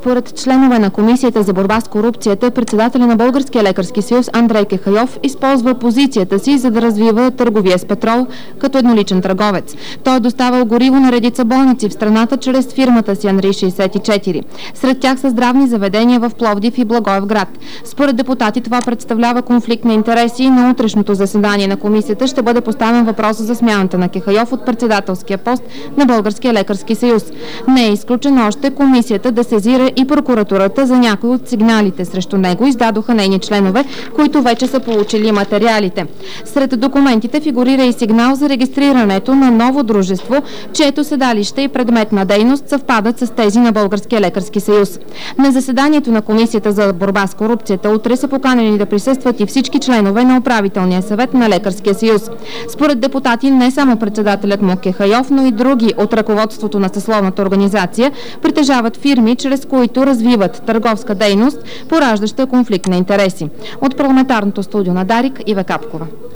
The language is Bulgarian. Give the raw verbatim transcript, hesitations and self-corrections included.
Според членове на Комисията за борба с корупцията, председателя на Българския лекарски съюз Андрей Кехайов използва позицията си, за да развива търговия с петрол като едноличен търговец. Той е доставил гориво на редица болници в страната чрез фирмата си Анри шейсет и четири. Сред тях са здравни заведения в Пловдив и Благоевград. Според депутати това представлява конфликт на интереси и на утрешното заседание на комисията ще бъде поставен въпрос за смяната на Кехайов от председателския пост на Българския лекарски съюз. Не е изключено още комисията да сезира и прокуратурата за някои от сигналите срещу него, издадоха нейни членове, които вече са получили материалите. Сред документите фигурира и сигнал за регистрирането на ново дружество, чието седалище и предмет на дейност съвпадат с тези на Българския лекарски съюз. На заседанието на Комисията за борба с корупцията утре са поканени да присъстват и всички членове на управителния съвет на Лекарския съюз. Според депутати не само председателят му Кехайов, но и други от ръководството на съсловната организация притежават фирми, чрез които развиват търговска дейност, пораждаща конфликт на интереси. От парламентарното студио на Дарик, Ива Капкова.